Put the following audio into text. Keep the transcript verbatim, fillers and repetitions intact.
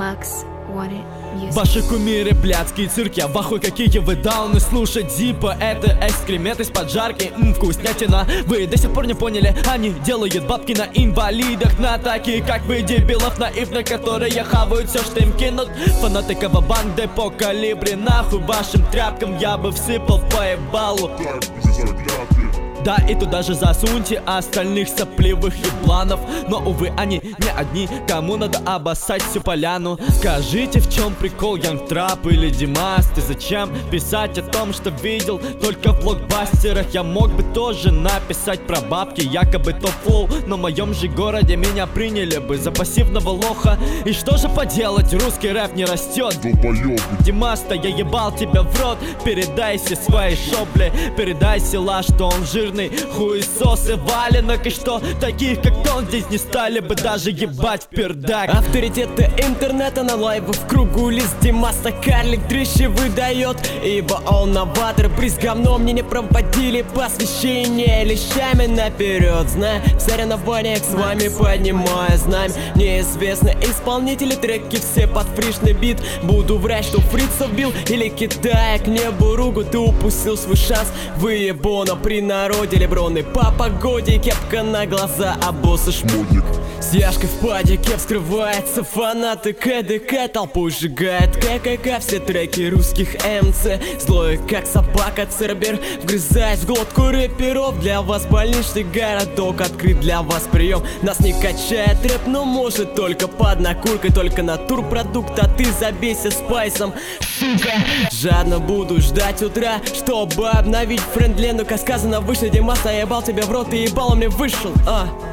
Max wanted music. Ваши кумиры, блядские цирки, я в ахуе, какие вы дауны. Слушать Зипа, это экскремент из поджарки. Ммм, вкуснятина, вы до сих пор не поняли. Они делают бабки на инвалидах, на такие, как вы, дебилов наивных, которые хавают все, что им кинут. Фанаты банды по калибре, нахуй вашим тряпкам я бы всыпал по ебалу. Да, и туда же засуньте остальных сопливых ебланов. Но, увы, они не одни, кому надо обоссать всю поляну. Скажите, в чем прикол, Янг Трап или Димас? Ты зачем писать о том, что видел только в блокбастерах? Я мог бы тоже написать про бабки, якобы топ-флоу, но в моем же городе меня приняли бы за пассивного лоха. И что же поделать, русский рэп не растет. Димас-то я ебал тебя в рот. Передайся свои шопли, передай села, что он жирный хуесос и валенок. И что таких, как он, здесь не стали бы даже ебать в пердак. Авторитеты интернета на лайвы в кругу лист. Димаса карлик дрыщи выдает, ибо он новатор. Приз говно мне не проводили посвящение лещами наперед. Знаю, в соревнованиях с вами поднимаю знамя. Неизвестные исполнители, треки все под фришный бит. Буду врать, что фрицов бил или кидая к небу руку. Ты упустил свой шанс, выебона при народе. Леброны по погоде, кепка на глаза, а босса шмудник. С яшкой в падике вскрывается, фанаты КДК толпу сжигает. ККК все треки русских МЦ. Злой как собака Цербер, вгрызаясь в глотку рэперов. Для вас больничный городок открыт, для вас прием. Нас не качает рэп, но может только под накуркой. Только натурпродукт, а ты забейся спайсом, сука. Жадно буду ждать утра, чтобы обновить френдленду. Как сказано выше, Димас наебал тебя в рот и ебало мне вышел, а